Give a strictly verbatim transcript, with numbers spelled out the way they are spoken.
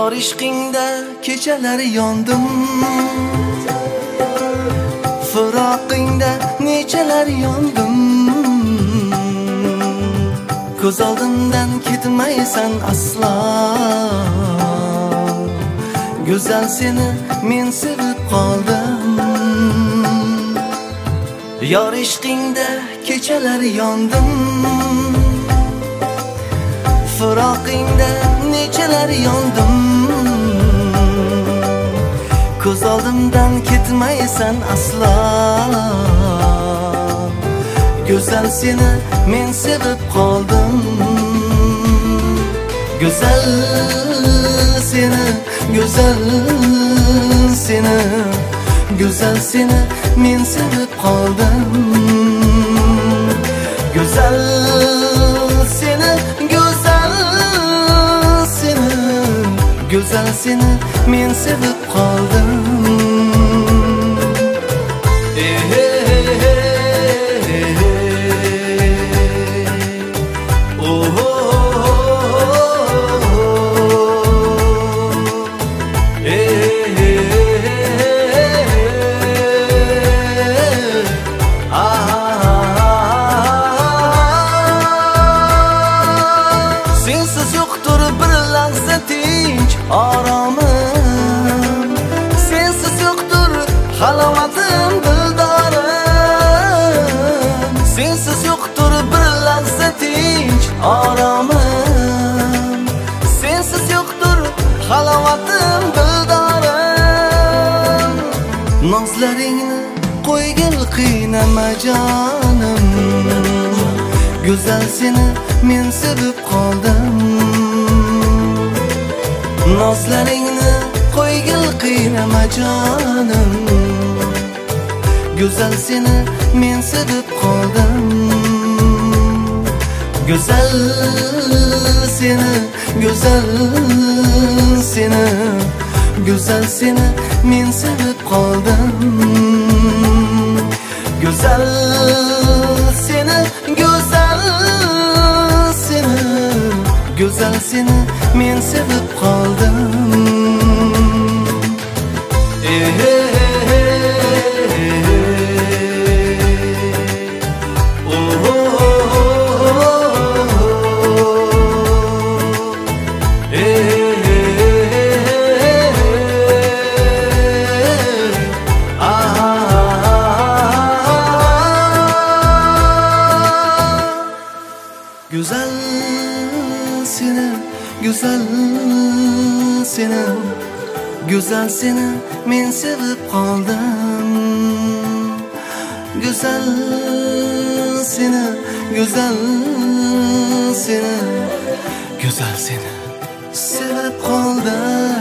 Yor ishqingda kechalar yondim, firoqingda nechalar yondim. Ko'z oldimdan ketmaysan aslo, go'zal seni men sevib qoldim. Yor ishqingda kechalar yondim, firoqingda nechalar yondim. Ko'z oldimdan ketmaysan aslo, go'zal seni men sevib qoldim. Go'zal seni, go'zal seni, go'zal seni men sevib qoldim. Go'zal seni, go'zal seni, go'zal seni men sevib qoldim. Sensiz yo'qdir bir lahza tinch oromim, sensiz yo'qdir halovatim dildorim. Sensiz yo'qdir bir lahza tinch oromim, sensiz yo'qdir halovatim dildorim. Nozlaringni qo'ygil qiynama jonim, go'zal seni men sevib qoldim. Nozlaringni qo'ygil qiynama jonim, go'zal seni men sevib qoldim. Go'zal seni, go'zal seni, go'zal seni men sevib qoldim. Go'zal seni, go'zal seni, go'zal seni men sevib qoldim. Güzel seni, güzel seni, güzel seni men sevib qoldim. Güzel seni, güzel seni, güzel seni sevib qoldim.